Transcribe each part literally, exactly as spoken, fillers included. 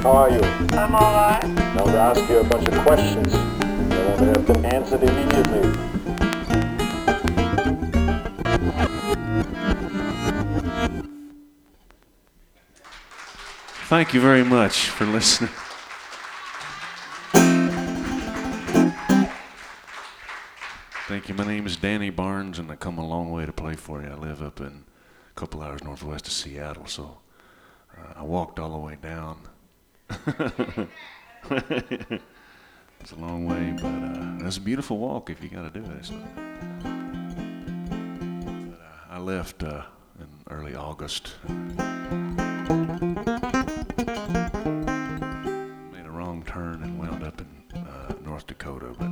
How are you? I'm all right. I want to ask you a bunch of questions. I want to have them answered immediately. Thank you very much for listening. Thank you. My name is Danny Barnes, and I come a long way to play for you. I live up in a couple hours northwest of Seattle, so uh, I walked all the way down. It's a long way, but uh, it's a beautiful walk if you got to do it. So. But, uh, I left uh, in early August. Made a wrong turn and wound up in uh, North Dakota, but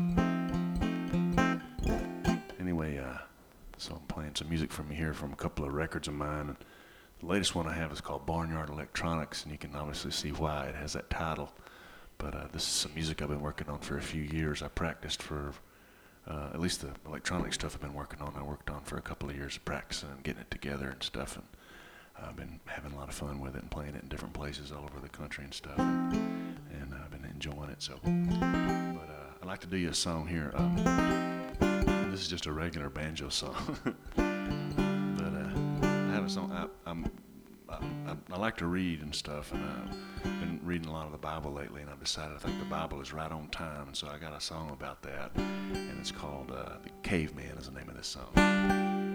anyway, uh, so I'm playing some music from here from a couple of records of mine. And the latest one I have is called Barnyard Electronics, and you can obviously see why it has that title. But uh, this is some music I've been working on for a few years. I practiced for, uh, at least the electronic stuff I've been working on, I worked on for a couple of years of practicing and getting it together and stuff. And uh, I've been having a lot of fun with it and playing it in different places all over the country and stuff. And, and I've been enjoying it. So, but uh, I'd like to do you a song here. Um, this is just a regular banjo song. But uh, I have a song, I, I'm, I, I, I like to read and stuff, and I've been reading a lot of the Bible lately, and I've decided I think the Bible is right on time, and so I got a song about that, and it's called uh, The Caveman is the name of this song.